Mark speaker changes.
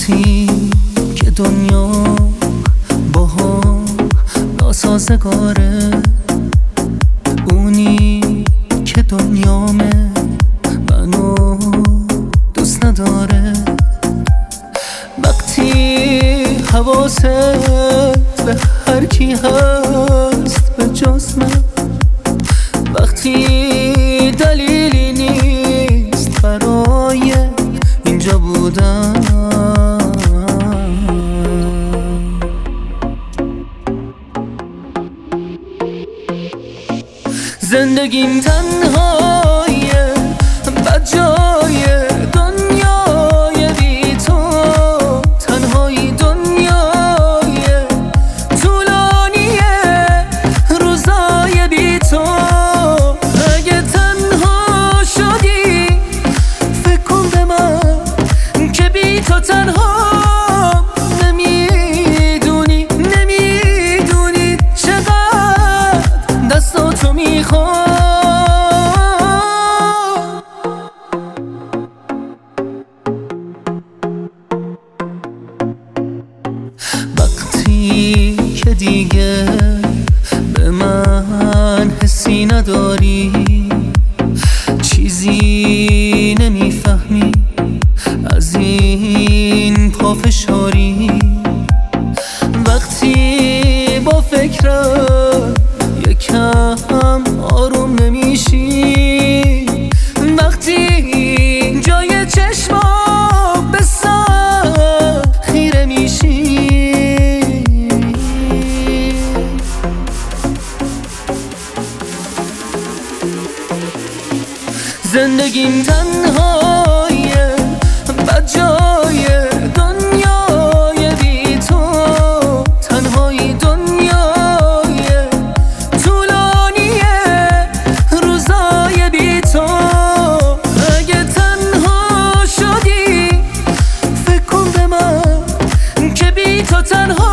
Speaker 1: وقتی که دنیا با هم ناسازگاره، اونی که دنیامه منو دوست نداره. وقتی حواست به هر کی هست به جز من، وقتی دلیلی نیست برای اینجا بودن، زندگیم تنهایه بدجای دنیای بی تو، تنهایی دنیای طولانیه روزای بی تو. اگه تنها شدی فکر کن به من که بی تو تنها نمیدونی چقدر دستاتو میخوام. وقتی که دیگه به من حسی نداری، چیزی نمیفهمی از این پافشاری، وقتی با فکرم یکم آروم نمیشی، وقتی جای چشمام به سر خیره میشی، زندگیم تنهایه بدجای دنیای بی تو، تنهایی دنیای طولانیه روزای بی تو. اگه تنها شدی فکر کن به من که بی تو تنها